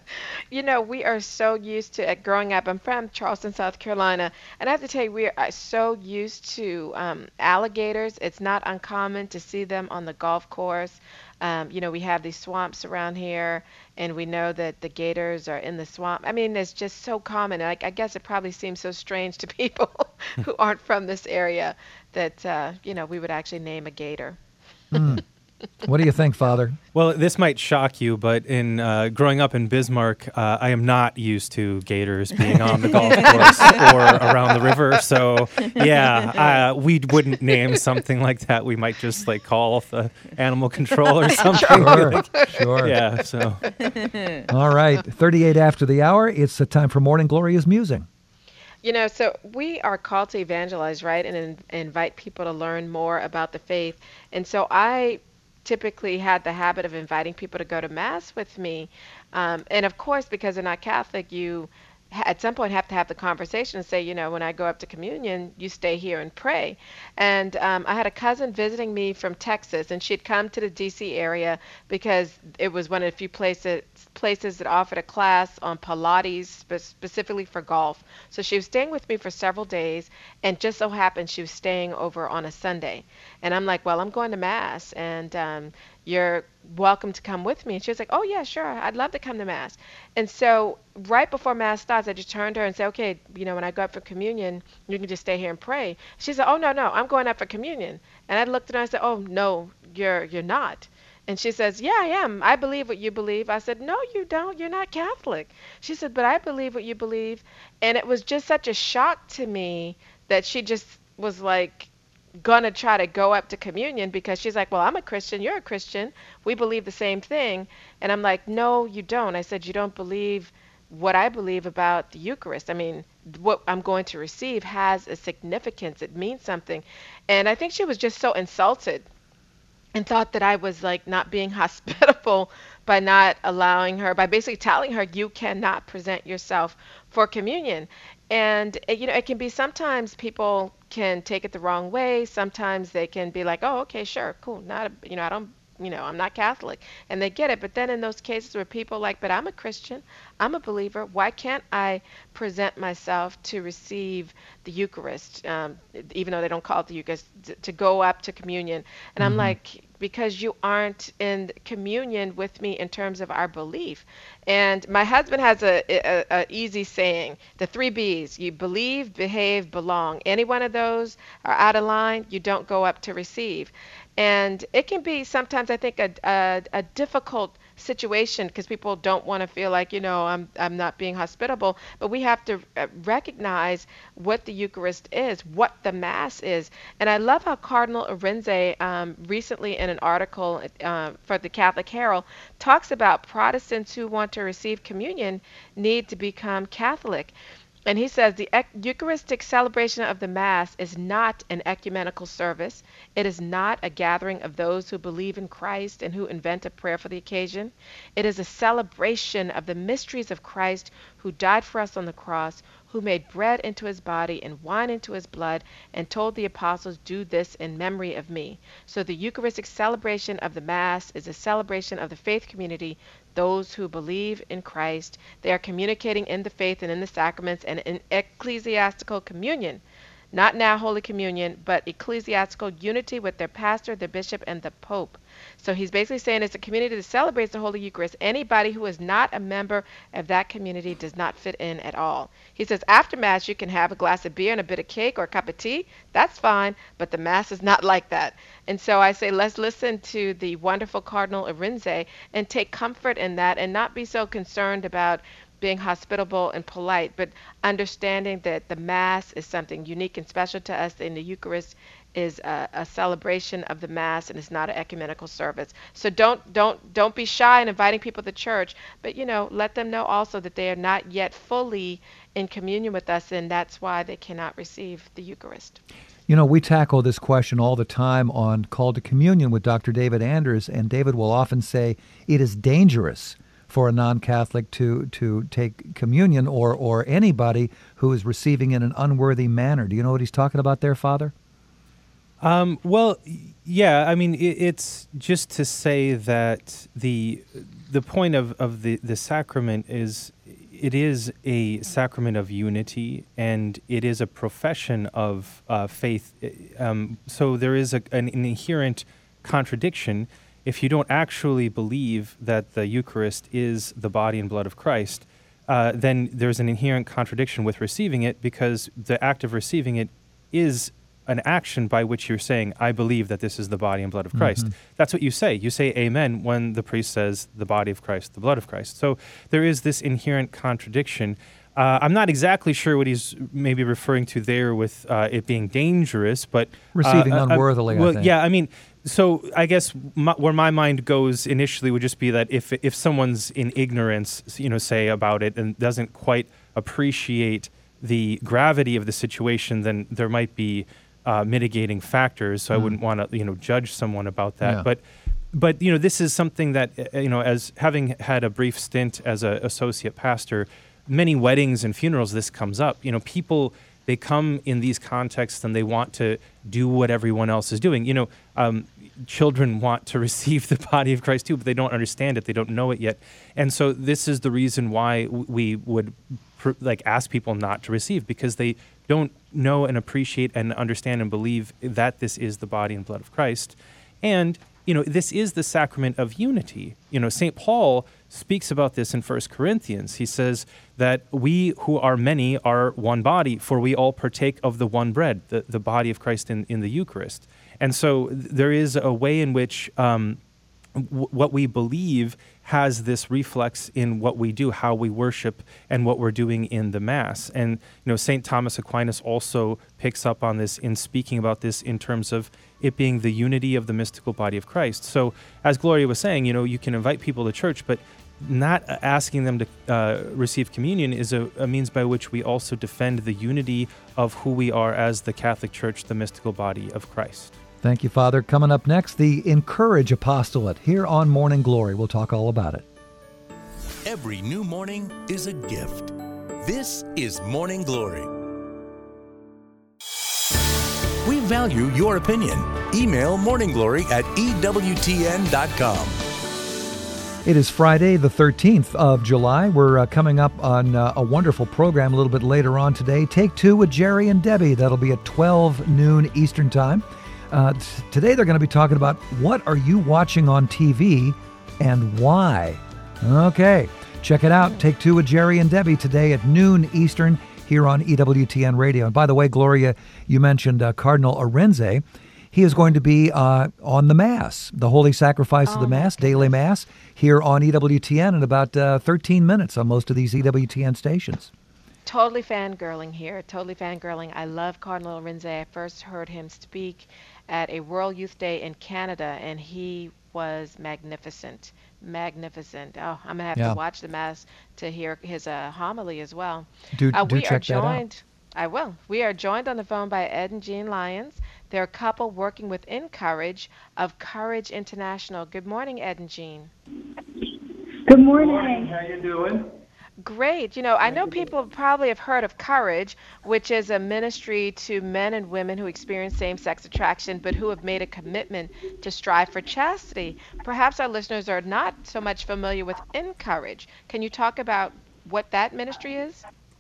You know, we are so used to it growing up. I'm from Charleston, South Carolina, and I have to tell you, we are uh, so used to um, alligators. It's not uncommon to see them on the golf course. Um, you know, we have these swamps around here, and we know that the gators are in the swamp. I mean, it's just so common. Like, I guess it probably seems so strange to people who aren't from this area that, uh, you know, we would actually name a gator. Mm. What do you think, Father? Well, this might shock you, but in uh, growing up in Bismarck, uh, I am not used to gators being on the golf course or around the river. So, yeah, uh, we wouldn't name something like that. We might just like call the animal control or something. Sure, like, sure. Yeah. So. All right, thirty-eight after the hour. It's the time for Morning Gloria's musing. You know, so we are called to evangelize, right, and in, invite people to learn more about the faith. And so I typically had the habit of inviting people to go to Mass with me. Um, and of course, because they're not Catholic, you ha- at some point have to have the conversation and say, you know, when I go up to communion, you stay here and pray. And um, I had a cousin visiting me from Texas, and she'd come to the D C area because it was one of the few places places that offered a class on Pilates spe- specifically for golf. So she was staying with me for several days, and just so happened she was staying over on a Sunday. And I'm like, well, I'm going to Mass, and um, you're welcome to come with me. And she was like, oh, yeah, sure. I'd love to come to Mass. And so right before Mass starts, I just turned to her and said, okay, you know, when I go up for communion, you can just stay here and pray. She said, oh, no, no, I'm going up for communion. And I looked at her and I said, oh, no, you're you're not. And she says, yeah, I am. I believe what you believe. I said, no, you don't. You're not Catholic. She said, but I believe what you believe. And it was just such a shock to me that she just was like going to try to go up to communion because she's like, well, I'm a Christian. You're a Christian. We believe the same thing. And I'm like, no, you don't. I said, you don't believe what I believe about the Eucharist. I mean, what I'm going to receive has a significance. It means something. And I think she was just so insulted and thought that I was like not being hospitable by not allowing her, by basically telling her you cannot present yourself for communion. And uh, you know, it can be sometimes people can take it the wrong way. Sometimes they can be like, oh, okay, sure, cool. Not, a, you know, I don't, you know, I'm not Catholic, and they get it. But then in those cases where people are like, but I'm a Christian, I'm a believer. Why can't I present myself to receive the Eucharist, um, even though they don't call it the Eucharist, to go up to communion? And mm-hmm. I'm like, because you aren't in communion with me in terms of our belief. And my husband has a, a, a easy saying, the three B's: you believe, behave, belong. Any one of those are out of line, you don't go up to receive. And it can be sometimes, I think, a, a, a difficult situation because people don't want to feel like, you know, I'm I'm not being hospitable, but we have to recognize what the Eucharist is, what the Mass is. And I love how Cardinal Arinze um, recently in an article uh, for the Catholic Herald talks about Protestants who want to receive communion need to become Catholic. And he says the Eucharistic celebration of the Mass is not an ecumenical service. It is not a gathering of those who believe in Christ and who invent a prayer for the occasion. It is a celebration of the mysteries of Christ who died for us on the cross, who made bread into his body and wine into his blood, and told the apostles, do this in memory of me. So the Eucharistic celebration of the Mass is a celebration of the faith community, those who believe in Christ. They are communicating in the faith and in the sacraments and in ecclesiastical communion. Not now Holy Communion, but ecclesiastical unity with their pastor, the bishop, and the pope. So he's basically saying it's a community that celebrates the Holy Eucharist. Anybody who is not a member of that community does not fit in at all. He says after Mass you can have a glass of beer and a bit of cake or a cup of tea. That's fine, but the Mass is not like that. And so I say let's listen to the wonderful Cardinal Arinze and take comfort in that and not be so concerned about being hospitable and polite, but understanding that the Mass is something unique and special to us, and the Eucharist is a, a celebration of the Mass, and it's not an ecumenical service. So don't don't don't be shy in inviting people to church, but you know, let them know also that they are not yet fully in communion with us, and that's why they cannot receive the Eucharist. You know, we tackle this question all the time on Call to Communion with Doctor David Anders, and David will often say it is dangerous for a non-Catholic to to take communion, or or anybody who is receiving in an unworthy manner. Do you know what he's talking about there, Father? Um, well, yeah. I mean, it, it's just to say that the the point of, of the, the sacrament is it is a sacrament of unity, and it is a profession of uh, faith. Um, so there is a, an inherent contradiction. If you don't actually believe that the Eucharist is the body and blood of Christ, uh, then there's an inherent contradiction with receiving it, because the act of receiving it is an action by which you're saying, I believe that this is the body and blood of Christ. Mm-hmm. That's what you say. You say amen when the priest says the body of Christ, the blood of Christ. So there is this inherent contradiction. Uh, I'm not exactly sure what he's maybe referring to there with uh, it being dangerous, but... Receiving uh, unworthily, uh, well, I think. Yeah, I mean, so I guess my, where my mind goes initially would just be that if if someone's in ignorance, you know, say about it and doesn't quite appreciate the gravity of the situation, then there might be uh, mitigating factors. So mm. I wouldn't want to, you know, judge someone about that. Yeah. But, but you know, this is something that, uh, you know, as having had a brief stint as an associate pastor, many weddings and funerals, this comes up. You know, people, they come in these contexts and they want to do what everyone else is doing. You know, um, children want to receive the body of Christ too, but they don't understand it. They don't know it yet. And so this is the reason why w- we would pr- like ask people not to receive, because they don't know and appreciate and understand and believe that this is the body and blood of Christ. And, you know, this is the sacrament of unity. You know, Saint Paul speaks about this in First Corinthians. He says that we who are many are one body, for we all partake of the one bread, the, the body of Christ in, in the Eucharist. And so there is a way in which um, w- what we believe has this reflex in what we do, how we worship, and what we're doing in the Mass. And, you know, Saint Thomas Aquinas also picks up on this in speaking about this in terms of it being the unity of the mystical body of Christ. So, as Gloria was saying, you know, you can invite people to church, but not asking them to uh, receive communion is a, a means by which we also defend the unity of who we are as the Catholic Church, the mystical body of Christ. Thank you, Father. Coming up next, the Encourage Apostolate here on Morning Glory. We'll talk all about it. Every new morning is a gift. This is Morning Glory. We value your opinion. Email morningglory at E W T N dot com. It is Friday, the thirteenth of July. We're uh, coming up on uh, a wonderful program a little bit later on today. Take Two with Jerry and Debbie. That'll be at twelve noon Eastern Time. Uh, t- today they're going to be talking about what are you watching on T V and why. Okay, check it out. Take Two with Jerry and Debbie today at noon Eastern here on E W T N Radio. And by the way, Gloria, you mentioned uh, Cardinal Arenze. He is going to be uh, on the Mass, the Holy Sacrifice oh of the Mass, Daily Mass, here on E W T N in about uh, thirteen minutes on most of these E W T N stations. Totally fangirling here, totally fangirling. I love Cardinal Arenze. I first heard him speak at a World Youth Day in Canada, and he was magnificent, magnificent. Oh, I'm going to have yeah. to watch the Mass to hear his uh, homily as well. Do, uh, do we check are joined, that out. I will. We are joined on the phone by Ed and Jean Lyons. They're a couple working with Encourage of Courage International. Good morning, Ed and Jean. Good morning. Good morning. How you doing? Great. You know, I know people probably have heard of Courage, which is a ministry to men and women who experience same-sex attraction, but who have made a commitment to strive for chastity. Perhaps our listeners are not so much familiar with Encourage. Can you talk about what that ministry is?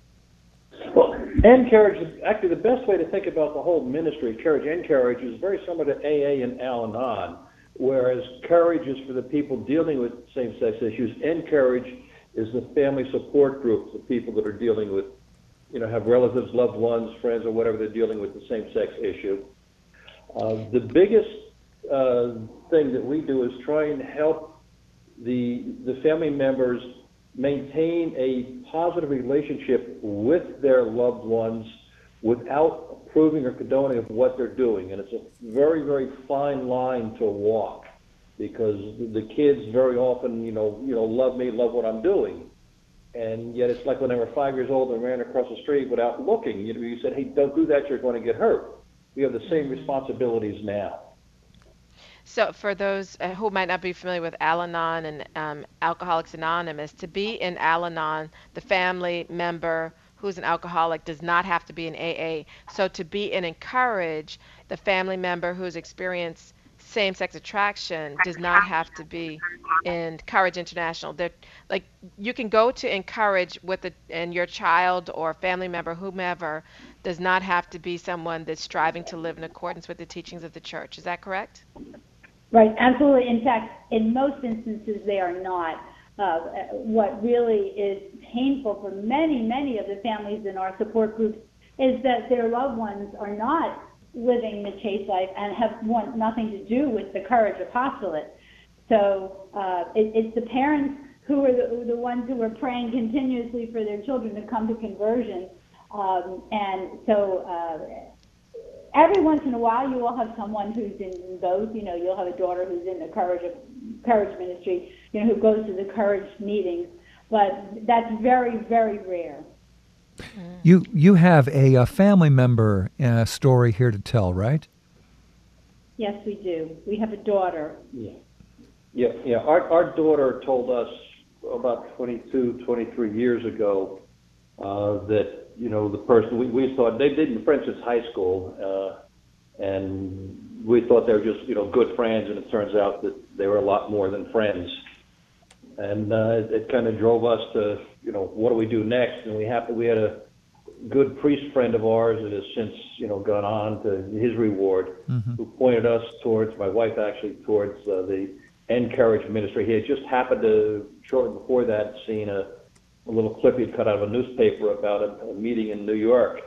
Well, Encourage is actually the best way to think about the whole ministry. Courage, Encourage is very similar to A A and Al-Anon, whereas Courage is for the people dealing with same-sex issues. Encourage is the family support group, the people that are dealing with, you know, have relatives, loved ones, friends, or whatever they're dealing with the same-sex issue. Uh, the biggest uh, thing that we do is try and help the the family members maintain a positive relationship with their loved ones without approving or condoning of what they're doing. And it's a very, very fine line to walk, because the kids very often, you know, you know, love me, love what I'm doing. And yet it's like when they were five years old and ran across the street without looking. You know, you said, hey, don't do that, you're going to get hurt. We have the same responsibilities now. So for those uh, who might not be familiar with Al-Anon and um, Alcoholics Anonymous, to be in Al-Anon, the family member who's an alcoholic does not have to be in A A. So to be in Encourage, the family member who's experienced same-sex attraction does not have to be in Courage International. They're, like you can go to Encourage with a, and your child or family member, whomever, does not have to be someone that's striving to live in accordance with the teachings of the church. Is that correct? Right, absolutely. In fact, in most instances, they are not. Uh, what really is painful for many, many of the families in our support groups is that their loved ones are not living the chaste life and have want nothing to do with the Courage Apostolate. So uh, it, it's the parents who are the, the ones who are praying continuously for their children to come to conversion. Um, and so uh, every once in a while you will have someone who's in both. You know, you'll have a daughter who's in the Courage, Courage ministry, you know, who goes to the Courage meetings. But that's very, very rare. You you have a, a family member uh, story here to tell, right? Yes, we do. We have a daughter. Yeah, yeah, yeah. Our our daughter told us about twenty-two, twenty-three years ago uh, that you know the person we, we thought they've been friends since high school, uh, and we thought they were just you know good friends, and it turns out that they were a lot more than friends. And uh, it, it kind of drove us to, you know, what do we do next? And we happened, we had a good priest friend of ours that has since, you know, gone on to his reward, mm-hmm. who pointed us towards, my wife actually, towards uh, the Encourage ministry. He had just happened to, shortly before that, seen a, a little clip he'd cut out of a newspaper about a, a meeting in New York,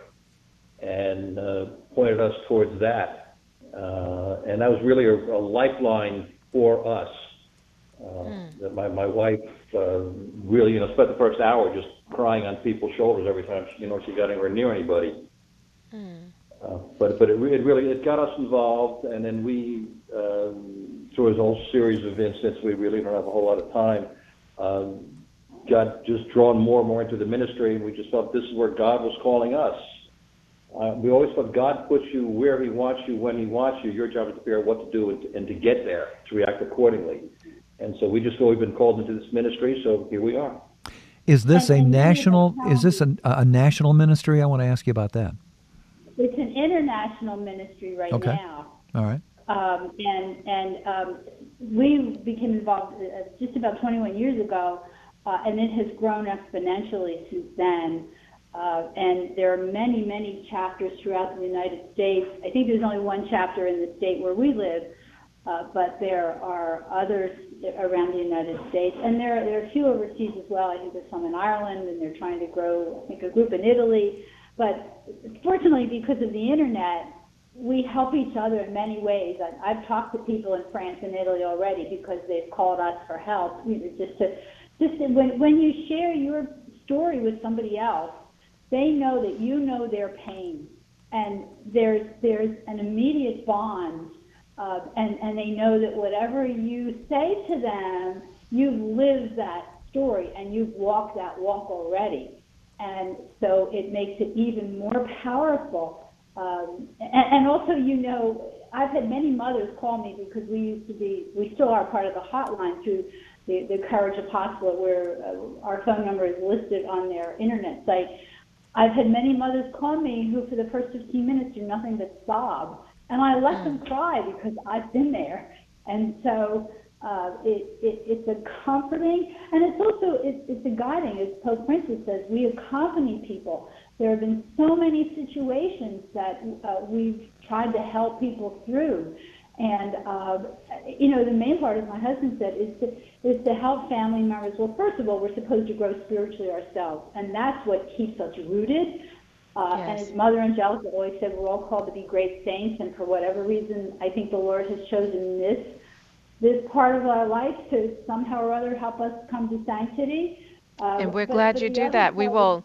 and uh, pointed us towards that. Uh, and that was really a, a lifeline for us. Uh, mm. My my wife uh, really, you know, spent the first hour just crying on people's shoulders every time she, you know, she got anywhere near anybody. Mm. Uh, but but it, it really it got us involved, and then we um, through a whole series of incidents, we really don't have a whole lot of time. Um, got just drawn more and more into the ministry, and we just felt this is where God was calling us. Uh, we always thought God puts you where He wants you, when He wants you. Your job is to figure out what to do and to, and to get there, to react accordingly. And so we just know we've been called into this ministry, so here we are. Is this a national? Is this a, a national ministry? I want to ask you about that. It's an international ministry right okay. now. All right. Um, and and um, we became involved uh, just about twenty-one years ago, uh, and it has grown exponentially since then. Uh, and there are many, many chapters throughout the United States. I think there's only one chapter in the state where we live. Uh, but there are others around the United States, and there, there are a few overseas as well. I think there's some in Ireland, and they're trying to grow, I think, a group in Italy. But fortunately, because of the Internet, we help each other in many ways. I, I've talked to people in France and Italy already because they've called us for help. You know, just to, just to, when, when you share your story with somebody else, they know that you know their pain, and there's there's an immediate bond. Uh, and, and they know that whatever you say to them, you've lived that story and you've walked that walk already. And so it makes it even more powerful. Um, and, and also, you know, I've had many mothers call me because we used to be, we still are part of the hotline through the, the Courage Apostolate, where uh, our phone number is listed on their internet site. I've had many mothers call me who for the first fifteen minutes do nothing but sob. And I let them cry because I've been there. And so uh, it, it, it's a comforting, and it's also, it, it's a guiding. As Pope Francis says, we accompany people. There have been so many situations that uh, we've tried to help people through. And, uh, you know, the main part, as my husband said, is to, is to help family members. Well, first of all, we're supposed to grow spiritually ourselves, and that's what keeps us rooted. Uh, yes. And as Mother Angelica always said, we're all called to be great saints, and for whatever reason, I think the Lord has chosen this this part of our life to somehow or other help us come to sanctity. Uh, and we're but, glad but you do that. We will,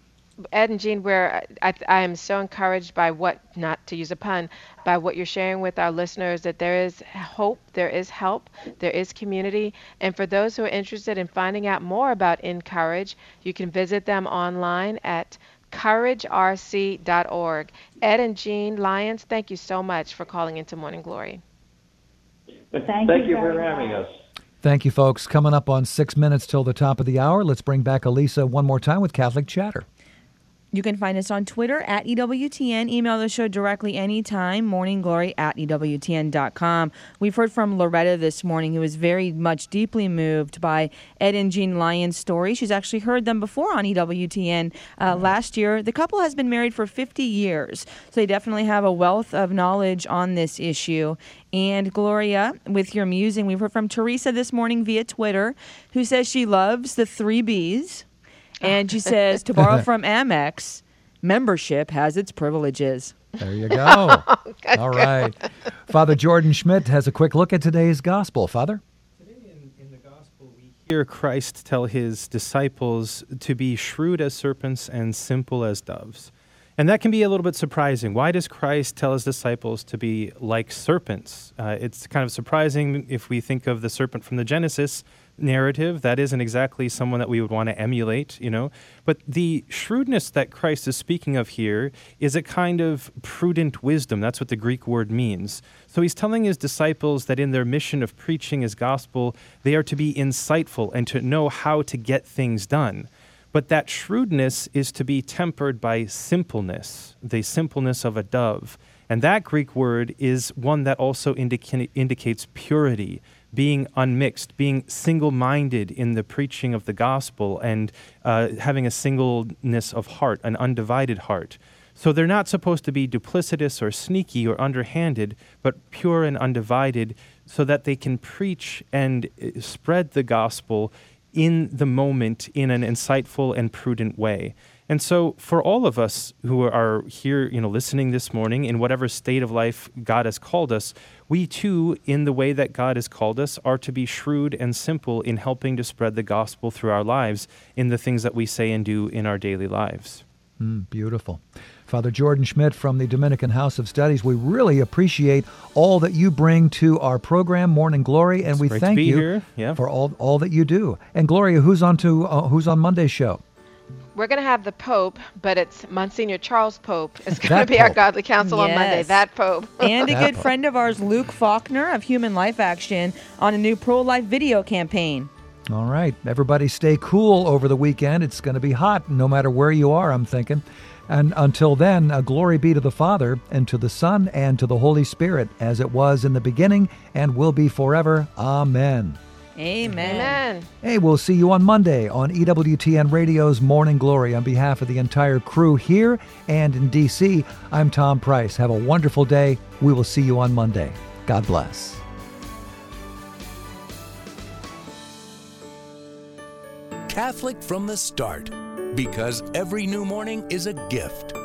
Ed and Jean, we're, I, I am so encouraged by what, not to use a pun, by what you're sharing with our listeners, that there is hope, there is help, there is community. And for those who are interested in finding out more about Encourage, you can visit them online at courage r c dot org. Ed and Jean Lyons, thank you so much for calling into Morning Glory. Thank, thank you you for having us. Thank you, folks. Coming up on six minutes till the top of the hour, let's bring back Elisa one more time with Catholic Chatter. You can find us on Twitter at E W T N. Email the show directly anytime, morningglory at E W T N dot com. We've heard from Loretta this morning, who was very much deeply moved by Ed and Jean Lyons' story. She's actually heard them before on E W T N uh, last year. The couple has been married for fifty years, so they definitely have a wealth of knowledge on this issue. And Gloria, with your musing, we've heard from Teresa this morning via Twitter, who says she loves the three B's. And she says, to borrow from Amex, membership has its privileges. There you go. All right. Father Jordan Schmidt has a quick look at today's gospel. Father? Hear Christ tell his disciples to be shrewd as serpents and simple as doves. And that can be a little bit surprising. Why does Christ tell his disciples to be like serpents? Uh, it's kind of surprising if we think of the serpent from the Genesis narrative. That isn't exactly someone that we would want to emulate, you know. But the shrewdness that Christ is speaking of here is a kind of prudent wisdom. That's what the Greek word means. So he's telling his disciples that in their mission of preaching his gospel, they are to be insightful and to know how to get things done. But that shrewdness is to be tempered by simpleness, the simpleness of a dove. And that Greek word is one that also indica- indicates purity, being unmixed, being single-minded in the preaching of the gospel, and uh, having a singleness of heart, an undivided heart. So they're not supposed to be duplicitous or sneaky or underhanded, but pure and undivided, so that they can preach and spread the gospel in the moment in an insightful and prudent way. And so for all of us who are here, you know, listening this morning, in whatever state of life God has called us, we too, in the way that God has called us, are to be shrewd and simple in helping to spread the gospel through our lives in the things that we say and do in our daily lives. Mm, beautiful. Father Jordan Schmidt from the Dominican House of Studies, we really appreciate all that you bring to our program, Morning Glory, and it's we great thank to be you here. Yeah. for all all that you do. And Gloria, who's on to uh, who's on Monday's show? We're going to have the Pope, but it's Monsignor Charles Pope. It's going to be our Godly Counsel Yes. on Monday. That Pope. And a That good Pope. friend of ours, Luke Faulkner of Human Life Action, on a new pro-life video campaign. All right. Everybody stay cool over the weekend. It's going to be hot no matter where you are, I'm thinking. And until then, uh, glory be to the Father, and to the Son, and to the Holy Spirit, as it was in the beginning, and will be forever. Amen. Amen. Amen. Hey, we'll see you on Monday on E W T N Radio's Morning Glory. On behalf of the entire crew here and in D C, I'm Tom Price. Have a wonderful day. We will see you on Monday. God bless. Catholic from the start, because every new morning is a gift.